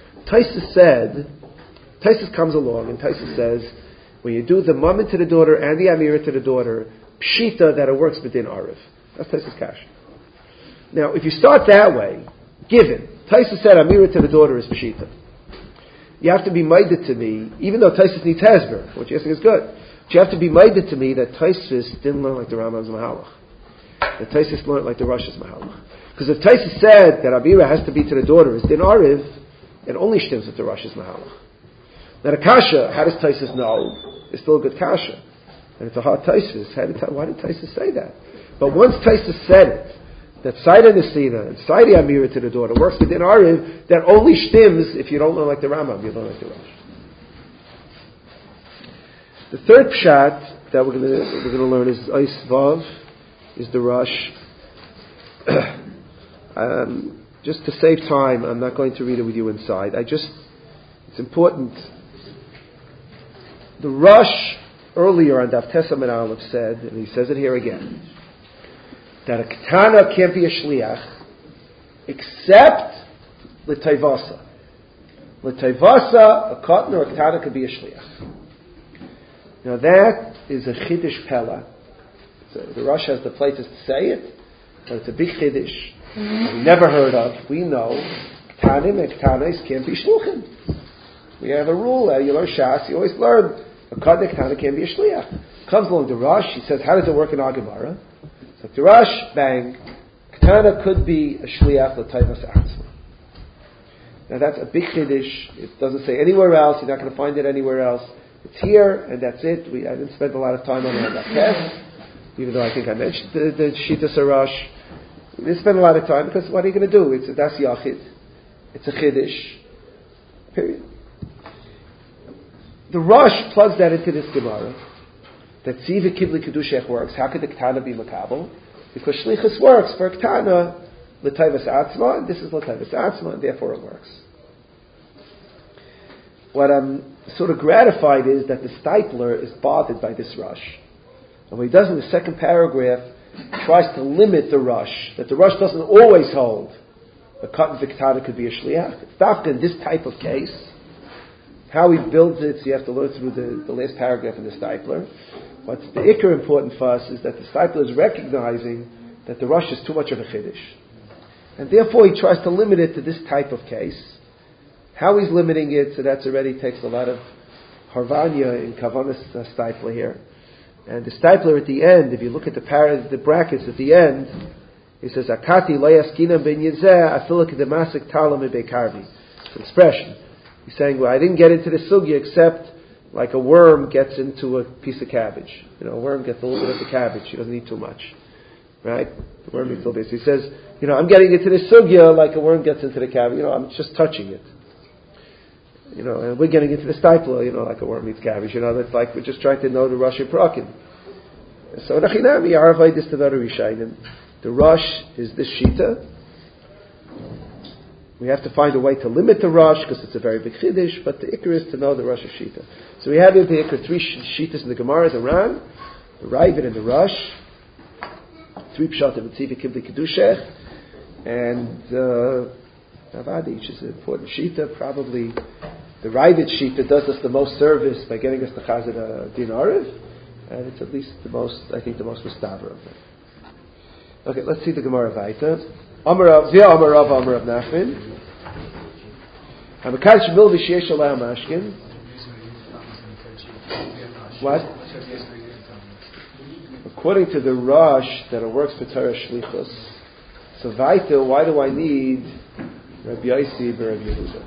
Taisus comes along and Taisus says, when you do the mum to the daughter and the Amira to the daughter, pshita that it works within Aruv. That's Taisus Kash. Now, if you start that way, given Taisus said Amira to the daughter is pshita, you have to be minded to me, even though Taisus needs Hezber, which you think is good, but you have to be minded to me that Taisus didn't learn like the Rambam's Mahalach. That Taisus learned like the Rosh's Mahalach. Because if Taisus said that Amira has to be to the daughter is din Aruv, it only stems with the Rosh's Mahalach. Now the Kasha, how does Taisus know? It's still a good Kasha. And it's a hard Taisus. Why did Taisus say that? But once Taisus said it, that Saida Nesina and Saida Amira to the daughter works within Aruv, that only stems if you don't learn like the Rambam, you learn like the Rosh. The third pshat that we're going to learn is Eis Vav, is the Rosh. Just to save time, I'm not going to read it with you inside. It's important. The Rosh earlier on Daf Tesam and Aleph said, and he says it here again, that a Ketana can't be a Shliach except L'Tayvasa. L'Tayvasa, a Katan or a Ketana could be a Shliach. Now that is a Chiddush Pella. So the Rosh has the places to say it, but it's a big Chiddush. We never heard of. We know Ketanim and Ketanis can't be Shluchim. We have a rule that you learn Shas, you always learn a Katan and Ketana can't be a Shliach. Comes along the Rosh, he says, how does it work in our Gemara? So the Rosh, bang, Ketana could be a Shliach L'Tayvas Atzma. Now that's a big Chiddush. It doesn't say anywhere else. You're not going to find it anywhere else. It's here, and that's it. I didn't spend a lot of time on it on that test, even though I think I mentioned the Shitas Rosh. We didn't spend a lot of time because what are you going to do? It's a Das Yachid. It's a Chiddush. Period. The Rosh plugs that into this Gemara that Ziva Kibli Kedushech works. How could the Ketana be Makabel? Because Shlichus works for Ketana L'Tayvas Atzma, and this is L'Tayvas Atzma, and therefore it works. What I'm sort of gratified is that the Stipler is bothered by this Rosh. And what he does in the second paragraph, tries to limit the Rosh, that the Rosh doesn't always hold a Katan V'Ketana could be a Shliach. It's not in this type of case. How he builds it, so you have to learn through the last paragraph in the Stipler. What's the ikar important for us is that the Stipler is recognizing that the Rosh is too much of a Chiddush. And therefore he tries to limit it to this type of case. How he's limiting it, so that's already takes a lot of Harvanya in Kavanas Stipler here. And the Stipler at the end, if you look at the brackets at the end, he says, Akati layaskina ben yezeh afila kedemasik talam bekarvi. It's an expression. He's saying, well, I didn't get into the sugya except like a worm gets into a piece of cabbage. A worm gets a little bit of the cabbage. He doesn't eat too much. Right? The worm eats little bits. He says, I'm getting into the sugya like a worm gets into the cavity. I'm just touching it. And we're getting into the stipler, like a worm eats cabbage. That's like we're just trying to know the Rosh Prakim. So Nachinami, Aravai this to the Rishayim. The Rosh is this Shita. We have to find a way to limit the Rosh because it's a very big Chiddush, but the Ikar is to know the Rosh Shita. So we have in the Ikar 3 Shitas in the Gemara, the Ran, the Ravid, and the Rosh. 3 Pshatim, Tzivi, Kibli, Kedushech. And Avadi, which is an important Shita. Probably the Ravid Shita does us the most service by getting us the Chazir Din Ariv. And it's at least the most mustaver of it. Okay, let's see the Gemara Vaita. Amar Rav Nachman. Hamakadosh Milvi Sheyesh Alei Mashkin. What? According to the Rosh that it works for Torah Shlichus. So Vaita, why do I need Rabbi Yossi or Rabbi Yehuda?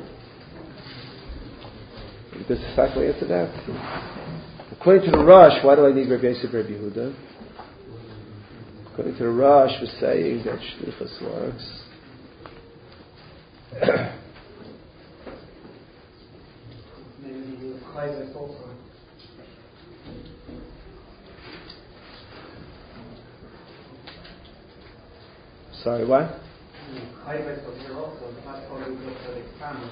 Does the exactly answer that? According to the Rosh, why do I need Rabbi Yossi or Rabbi Yehuda? According to the Rosh, we're saying that Shlichus works. Maybe he was Chayvus also. Sorry, what? Chayvus was here also, but that's probably good for the exam.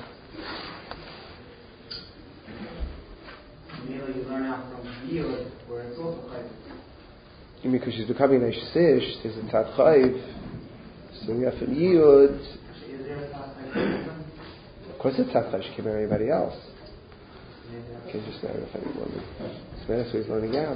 Maybe you learn out from Yod, where it's also Chayvus. You mean because she's becoming an Eishish, there's a Tat Chayv, so we have from Yod. Is there a Tat Chayvus? Of course it's Tat Chayv, she can marry anybody else. You can't just marry a funny woman. So that's what he's learning out.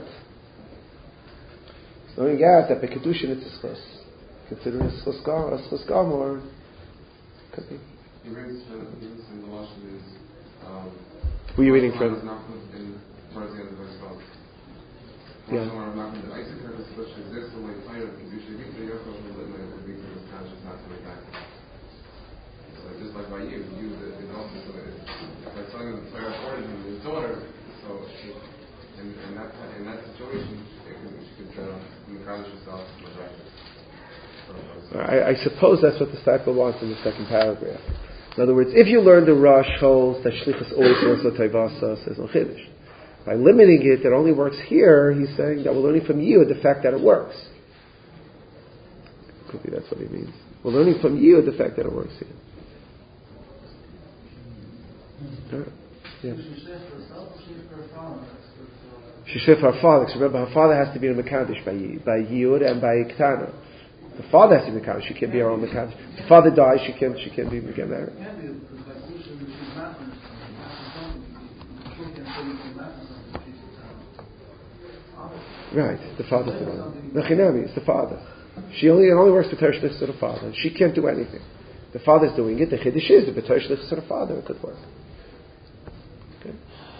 He's learning out that by Kedushin it's a Schus. Considering a Schus Gamor, could be. He brings in the Lashon is. Who are you reading from? Towards the end of verse 12. Yeah. So just like by you it also so it's like telling the Torah according to his daughter. So in that situation, she could encourage herself. I suppose that's what the disciple wants in the second paragraph. In other words, if you learn the Rosh holds that Shlichus always works with Tevasa, says no Chiddush. By limiting it, it only works here. He's saying that we're learning from you the fact that it works. Could be that's what he means. We're learning from you the fact that it works here. Right. Yeah. She said for her father. Because remember, her father has to be a Mekadosh by Yud and by Ktana. The father has to be Mekadosh. She can't be her own Mekadosh. If the father dies, she can't get married. Right, the father's the one. Nachinami, it's the father. It only works for Torah Shlichus to the father. She can't do anything. The father's doing it. The Chiddush is the Torah Shlichus to the father. It could work. Okay.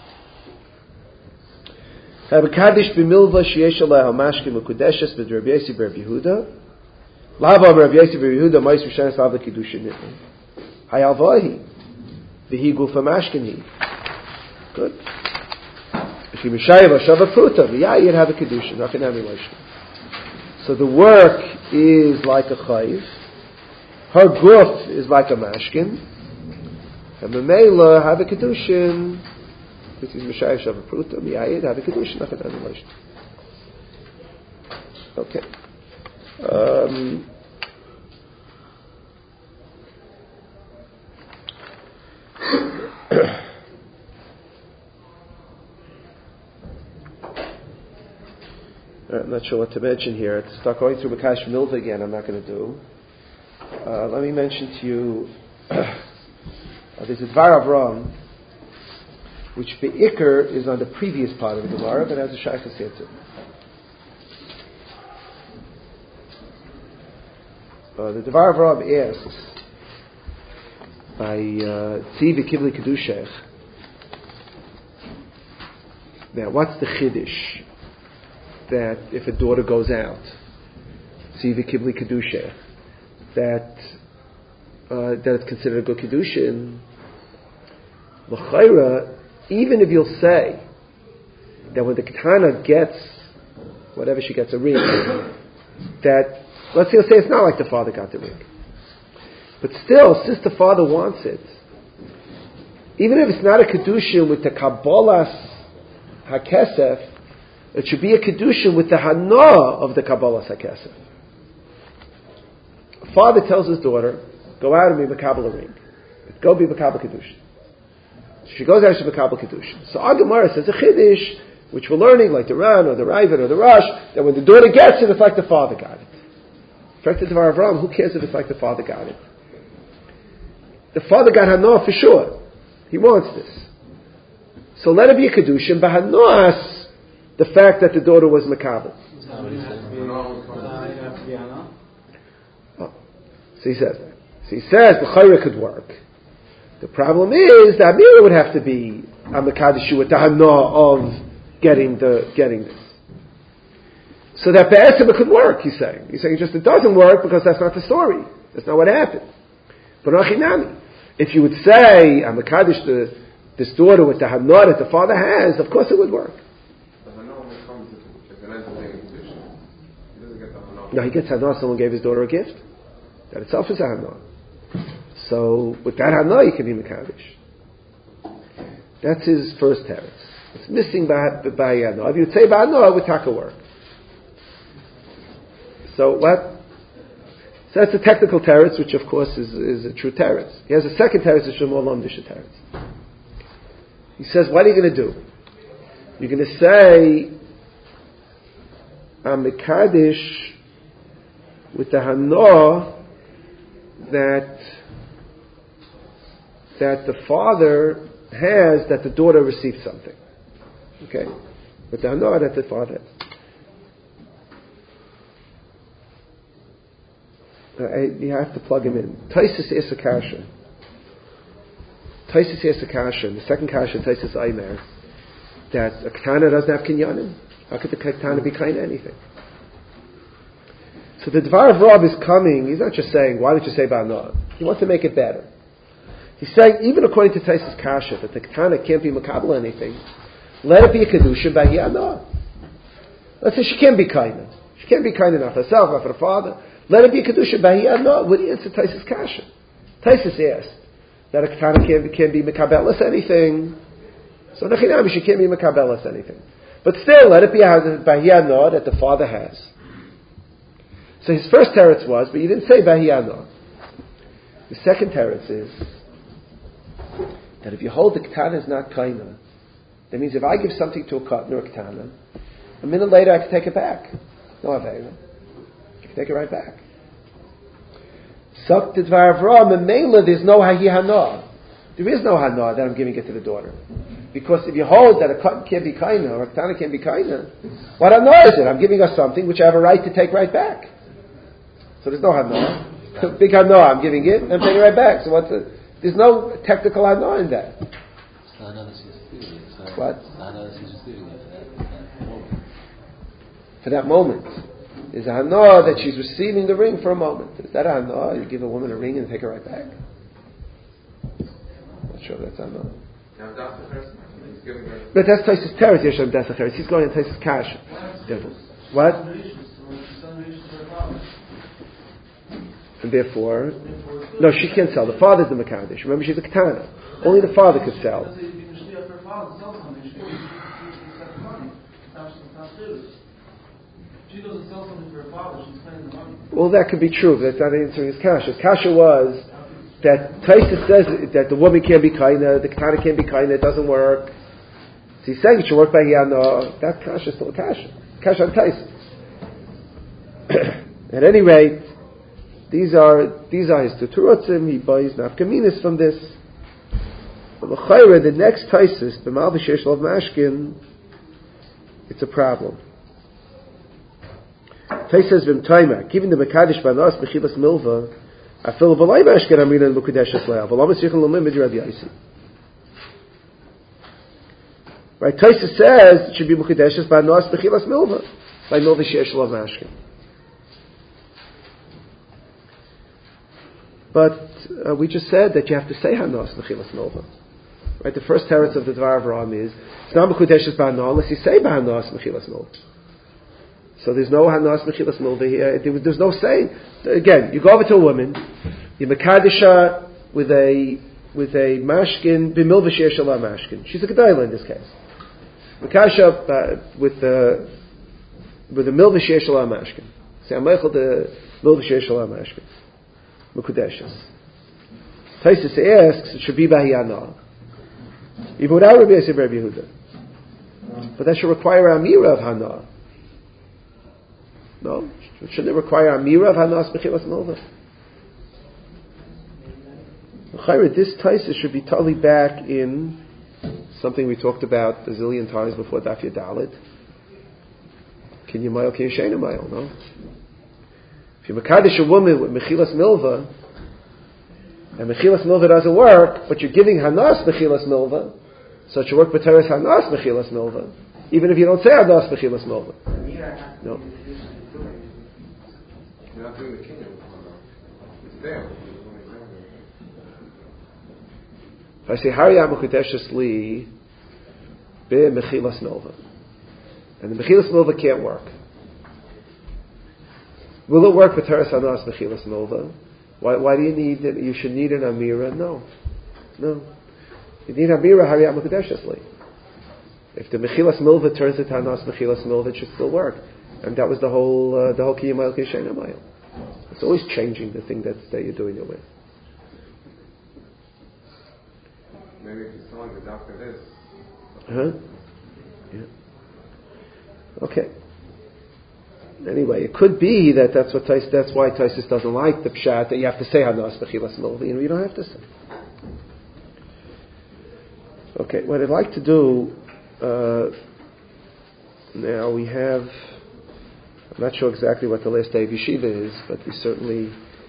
Habakadish b'milva sheyesh alei hamashkim ukudeshes b'Rabbi Yossi b'Rabbi Yehuda. Lava b'Rabbi Yossi b'Rabbi Yehuda ma'is v'shanis lav l'kiddushin nitni. Hayalvahi v'hi gufa mashkin hi. Good. If you Mishayva Shava Pruta, you'd have a Kedushin. So the work is like a Chayiv. Her guf is like a Mashkin. And Memela have a Kedushin. This is Mishayva Shava Pruta, you'd have a Kedushin. Okay. I'm not sure what to mention here. To start going through Makash Milva again, I'm not going to do. Let me mention to you, there's a Dvar Avram, which Be'ikr is on the previous part of the Gemara, but has a Shaykhus here too. The Dvar Avram asks, by Tziv Kibli Kedushech, now what's the Chiddush? That if a daughter goes out, Tziv Kibli Kedushech, that it's considered a good Kedushin. L'chayra, even if you'll say that when the Ketana gets, whatever she gets a ring, that, let's say it's not like the father got the ring. But still, since the father wants it, even if it's not a kedushin with the kabbalas hakesef, it should be a kedushin with the hana of the kabbalas hakesef. A father tells his daughter, go out and be makabel a ring. Go be makabel kedushin. She goes out to makabel kedushin. So our Gemara says a chiddush, which we're learning, like the Ran or the Ravid or the Rosh, that when the daughter gets it, it's like the father got it. In fact, the Dvar Avram, who cares if it's like the father got it? The father got hana for sure. He wants this. So let it be a kedushin, but hanas the fact that the daughter was makabel. Oh. So he says that. So he says the chayra could work. The problem is that Amira would have to be a mekadeshu with the hana of getting this. So that be'esem could work. He's saying just it doesn't work because that's not the story. That's not what happened. But achinami. If you would say, I'm a Kaddish, this daughter with the Hana that the father has, of course it would work. No, he gets Hana, someone gave his daughter a gift. That itself is a Hana. So, with that Hana, you can be Mekadosh. That's his first teretz. It's missing Ba'ayana. If you would say Ba'ana, it would taka work. So, what? So that's a technical teretz, which of course is a true teretz. He has a second teretz, which is a more lamdish teretz. He says, what are you going to do? You're going to say, I'm mekadosh with the hana that the father has, that the daughter received something. Okay? With the hana that the father has. You have to plug him in. Taisus is a kasha. Taisus is a kasha. The second kasha, Taisus Aimer, that a ketana doesn't have kinyanim. How could the ketana be kind of anything? So the Dvar of Rav is coming. He's not just saying, why don't you say Ba'anah? He wants to make it better. He's saying, even according to Taisus kasha, that the ketana can't be makabel anything. Let it be a kedusha ba'yanah. Let's say she can't be kind. She can't be kind enough herself, not for the father. Let it be a kedusha b'hiyah. No, would he answer Taisus kasha? Taisus asked that a ketana can't be mekabelas anything. So nechinami, she can't be mekabelas anything. But still, let it be b'hiyah no that the father has. So his first teretz was, but you didn't say b'hiyah no. The second teretz is that if you hold the ketana is not kaina, that means if I give something to a katan or a ketana, a minute later I can take it back. No avera. Take it right back. Suck the Dvar Avram, and Mela, there's no Hahi Hana. There is no Hana that I'm giving it to the daughter. Because if you hold that a cotton can't be kaina, or a ketana can't be kaina, what Hana is it? I'm giving her something which I have a right to take right back. So there's no Hana. Big Hana, I'm giving it, and I'm taking it right back. So there's no technical Hana in that. What? For that moment. Is a hana that she's receiving the ring for a moment. Is that a hana? You give a woman a ring and take her right back? I'm not sure if that's a hana. But that's Taisus Teretz, Yeshem Desacheres. He's going on Taisus Kash. What? And therefore, no, she can't sell. The father's the Mekadosh. Remember, she's a ketana. Only the father could sell. She doesn't sell something for her father, she's spending the money. Well, that could be true, but that's not answering his kasha. His kasha was that Taisus says that the woman can't be kaina, the ketana can't be kaina, it doesn't work. So he's saying it should work by Yana. That kasha is still a kasha. Kasha on Taisus. At any rate, these are his tuturotzim. He buys nafkaminas from this. But the next Taisus, the Malvishesh Lov Mashkin, it's a problem. Tais says v'mtayma, giving the mekadosh banas b'chilas milva, afil v'lay mashken amina l'kudesh esleil, v'lam esyichon l'mim b'di Rabbi Yossi. Right, Taisa says it should be mekadosh banas b'chilas milva, by milva she'esh lov mashken. But we just said that you have to say hanas b'chilas milva. Right, the first teretz of the Dvar Avram is it's not mekadosh banas unless you say banas b'chilas milva. So there's no Hanas Mechilas Milva here. There's no saying. Again, you go over to a woman, you Mekadisha with a mashkin, b'milva she'er shala mashkin. She's a Gedayla in this case. Mekadisha with a milva she'er shala mashkin. Say, I'm Meichel the milva she'er shala mashkin. Mekudeshes. Taisus asks, it should be Bahiyana. Even without Rabbi Yosef Rabbi Yehuda. But that should require Amira of Hana. No? Shouldn't it require Amira of Hanas Mechilas Milva? This Taisa should be totally back in something we talked about a zillion times before Daf Yadalit. Can you mile, can you shayna mile? No? If you Mekadesh a woman with Mechilas Milva, and Mechilas Milva doesn't work, but you're giving Hanas Mechilas Milva, so it should work B'teres Hanas Mechilas Milva, even if you don't say Hanas Mechilas Milva. No. You're not doing the kingdom. It's there. If I say Hariyam Mekudeshes Li Be Mechilas Milva, and the Mechilas Milva can't work, will it work with Teres Hanas Mechilas Milva? Why do you need it? You should need an Amira? No. You need Amira Hariyam Mekudeshes Li. If the Mechilas Milva turns it to Hanas Mechilas Milva, it should still work. And that was the whole Kiyamayel Kishenamayel. It's always changing the thing that you're doing it with. Maybe if you're telling the doctor this. Yeah. Okay. Anyway, it could be that's why Taisus doesn't like the pshat that you have to say Hanas Mechilas Milva. You don't have to say. Okay, what I'd like to do now we have. I'm not sure exactly what the last day of yeshiva is, but we certainly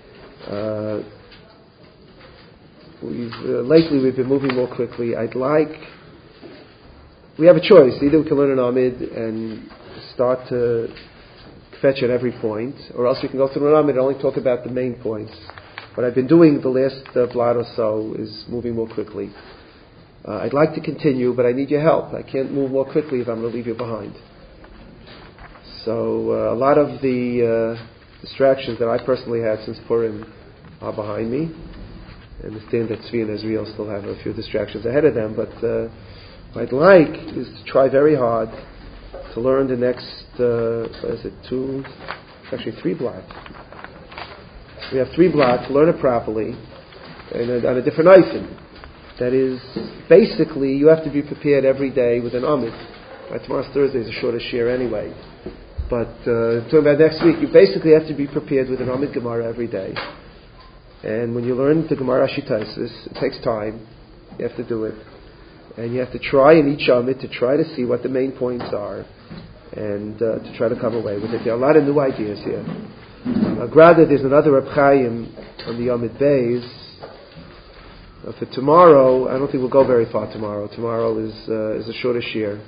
lately we've been moving more quickly. We have a choice. Either we can learn an Amid and start to fetch at every point, or else we can go through an Amid and only talk about the main points. What I've been doing the last blot or so is moving more quickly. I'd like to continue, but I need your help. I can't move more quickly if I'm going to leave you behind. So a lot of the distractions that I personally had since Purim are behind me. I understand that Tzvi and Israel still have a few distractions ahead of them, but what I'd like is to try very hard to learn the next, 3 blocks. We have 3 blocks, learn it properly, and on a different item. That is, basically, you have to be prepared every day with an Amid. Tomorrow's Thursday is a shorter share anyway. But talking about next week, you basically have to be prepared with an Amid Gemara every day. And when you learn the Gemara Shitaisis, it takes time. You have to do it. And you have to try in each Amid to try to see what the main points are and to try to come away with it. There are a lot of new ideas here. Granted, there's another Reb Chaim on the Amid Beis. For tomorrow, I don't think we'll go very far tomorrow. Tomorrow is a shorter shir.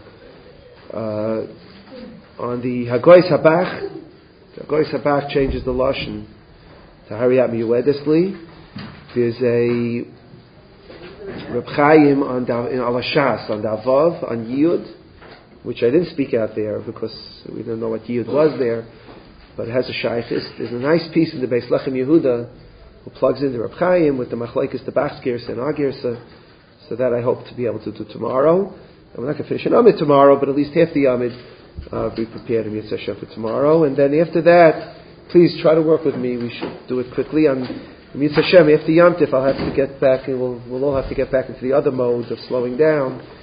On the Hagoyis Habach changes the lashon to Hariyat Miyuedesli. There's a Reb Chaim in Alashas on Davav on Yud, which I didn't speak out there because we didn't know what Yud was there, but it has a shaykhis. There's a nice piece in the Beis Lechem Yehuda who plugs into Reb Chaim with the Machlekes, the Bach Girsa and Agirsa, so that I hope to be able to do tomorrow. And we're not going to finish an Amid tomorrow, but at least half the Amid be prepared in Yitzhak Hashem for tomorrow. And then after that, please try to work with me. We should do it quickly. On Yitzhak Hashem, after Yom Tif, I'll have to get back, and we'll all have to get back into the other mode of slowing down.